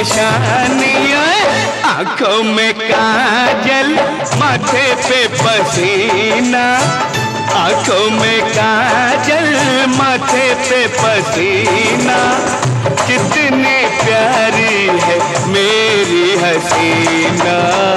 निशानियां, आंखों में काजल, माथे पे पसीना, आंखों में काजल, माथे पे पसीना, कितनी प्यारी है मेरी हसीना।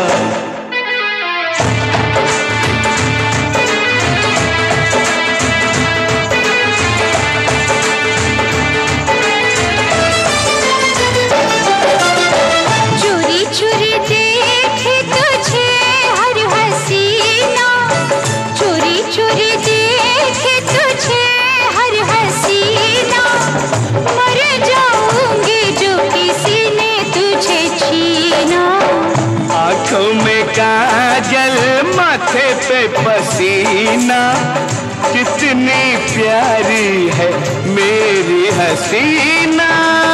काजल, माथे पे पसीना, कितनी प्यारी है मेरी हसीना।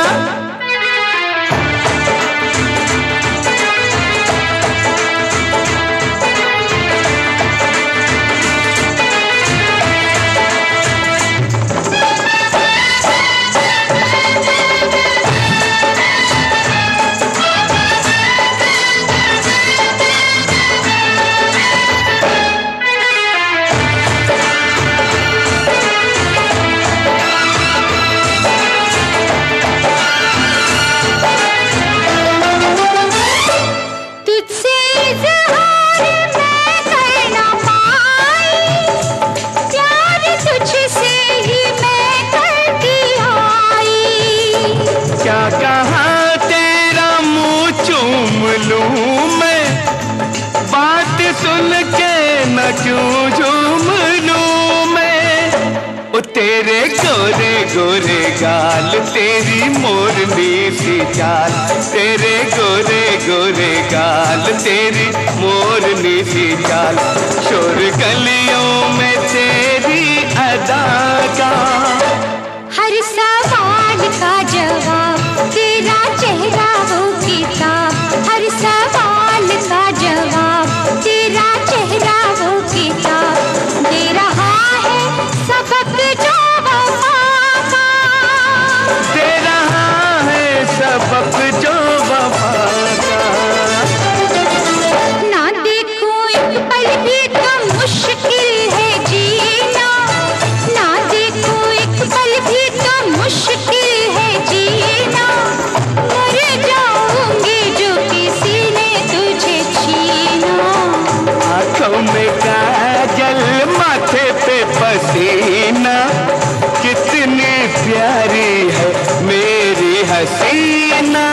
सुन के न क्यों झूम लूं मैं, ओ तेरे गोरे गोरे गाल, तेरी मोरनी सी चाल, तेरे गोरे गोरे गाल, तेरी मोरनी सी चाल, शोर गलियों में तेरी अदा का, हर सवाल का जवाब तेरा चेहरा वो किताब, हर सवाल का जवाब तेरा चेहरा वो किताब, दे रहा है सबक जो वफा का, दे रहा है सबक जो वफा का। ना देखो एक पल भी तो मुश्किल है जीना, ना देखो एक पल भी तो मुश्किल है जीना, मर जाऊंगी जो किसी ने तुझे छीना। आंखों में काजल, माथे पे पसीना, कितनी प्यारी है मेरी हसीना।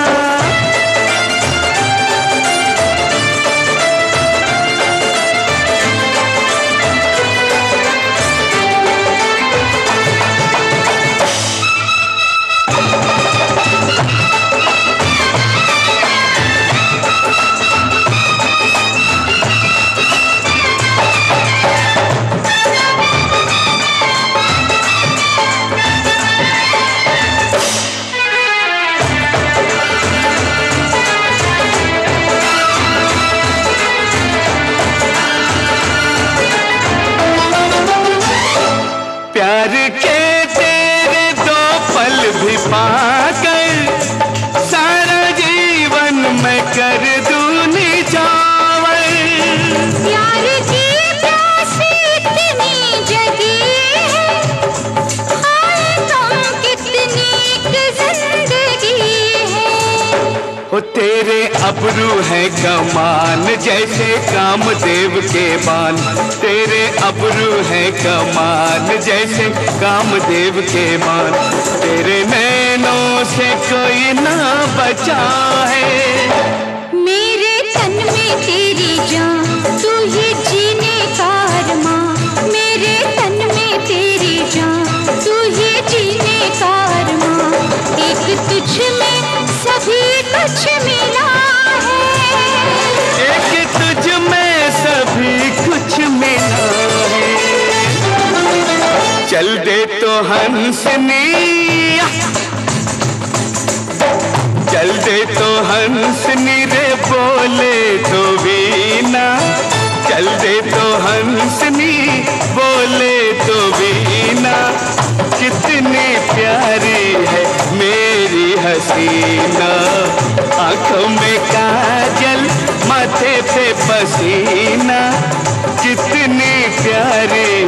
प्यार के तेरे दो पल भी पाकर, सारा जीवन मैं कर दूं निछावर। प्यार की प्यास इतनी जगी है, हाय तुम कितनी जिंदगी है। हो तेरे अबरू है कमान, जैसे कामदेव के बान, तेरे अबरू है कमान, जैसे कामदेव के बान, तेरे नैनों से कोई ना बचा है। मेरे तन में तेरी जान, तू ही जीने का अरमां, मेरे तन में तेरी जान, तू ही जीने का अरमां, एक तुझ में सभी कुछ मिला है, एक तुझ में सभी कुछ मिला है। चल दे तो हंसनी, चल दे तो हंसनी रे, बोले तो वीणा, चल दे तो हंसनी, बोले तो वीणा, कितनी प्यारी है मेरी हसीना। आंखों में काजल, माथे पे पसीना, कितनी प्यारी